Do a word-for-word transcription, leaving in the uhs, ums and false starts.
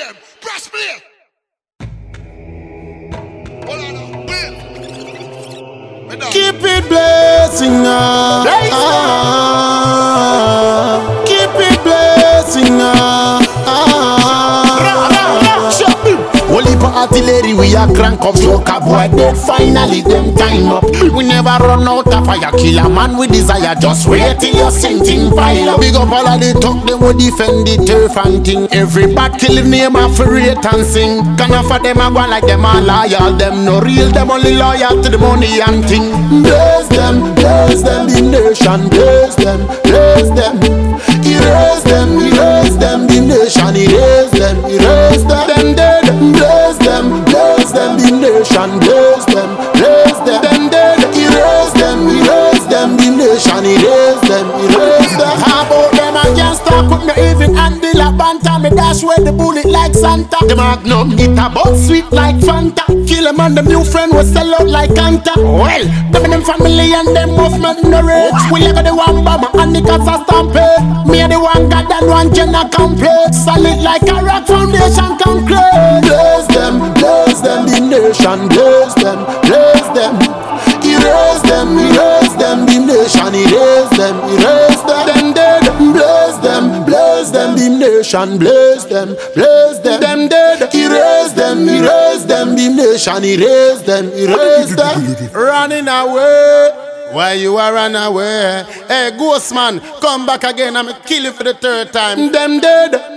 them. Press play. Hold on now. Play. Keep it blessing up. Ah, keep it blessing up. Holy for artillery, we are crank up joker boy. Dead finally, them time up. We never run out of fire. Kill a man with desire. Just wait till your sinking pile up. Big up all of the talk, they will defend the turf and thing. Every bad killing name of rate and sing. Can for them a go like them a loyal. Them no real, them only loyal to the money and thing. Bless them, bless them, the nation. Bless them, bless them. Erase them, erase them, the nation. Erase them, erase them. Them dead. Bless them, bless them, the nation. Bless them, bless them. Them dead. Erase them, erase them, the nation. Erase them, erase them. How about them? I can't stop with me even handle a banter. Me dash with the bullet like Santa. The Magnum it a but sweet like Fanta. Kill them and them new friend was sell out like Anta. Well, them and them family and them movement no rage. We live at the one bomber and the cats are stampede. Me and the one god and one Jenna complete. Solid like a rock foundation concrete. Bless them, bless them, the nation. Bless them, bless them. Erase them, erase them, the nation. Erase them, erase them. Them dead. Bless them, bless them, the nation. Bless them, bless them. Them dead. Erase them, erase them, the nation. Erase them, erase them. Running away. Why you are run away? Hey, ghost man, come back again. I'm kill you for the third time. Them dead.